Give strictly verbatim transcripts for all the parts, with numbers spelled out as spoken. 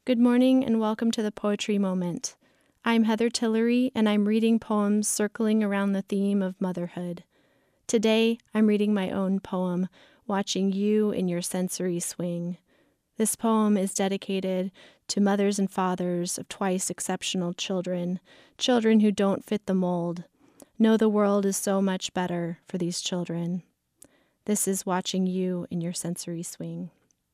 Good morning and welcome to the Poetry Moment. I'm Heather Tillery and I'm reading poems circling around the theme of motherhood. Today, I'm reading my own poem, Watching You in Your Sensory Swing. This poem is dedicated to mothers and fathers of twice exceptional children, children who don't fit the mold. Know the world is so much better for these children. This is Watching You in Your Sensory Swing.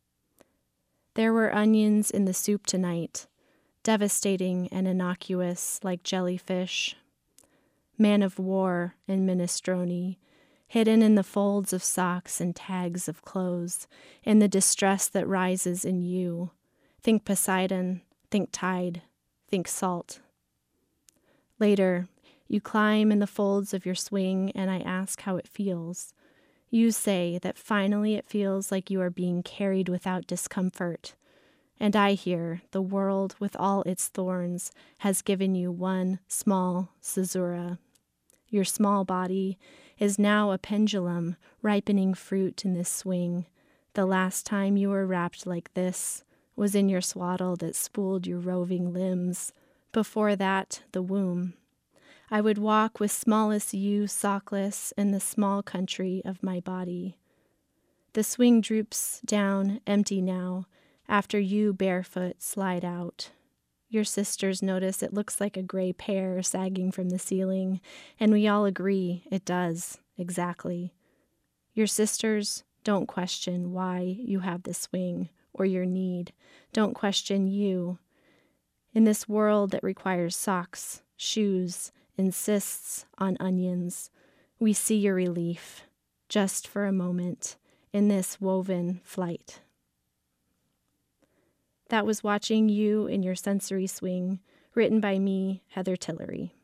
There were onions in the soup tonight, devastating and innocuous like jellyfish. Man of war and minestrone, hidden in the folds of socks and tags of clothes, in the distress that rises in you. Think Poseidon, think tide, think salt. Later, you climb in the folds of your swing and I ask how it feels. You say that finally it feels like you are being carried without discomfort. And I hear the world with all its thorns has given you one small caesura. Your small body is now a pendulum ripening fruit in this swing. The last time you were wrapped like this was in your swaddle that spooled your roving limbs. Before that, the womb. I would walk with smallest you sockless in the small country of my body. The swing droops down empty now, after you barefoot slide out. Your sisters notice it looks like a gray pear sagging from the ceiling, and we all agree it does, exactly. Your sisters don't question why you have the swing or your need. Don't question you. In this world that requires socks, shoes, insists on onions, we see your relief, just for a moment, in this woven flight. That was Watching You in Your Sensory Swing, written by me, Heather Tillery.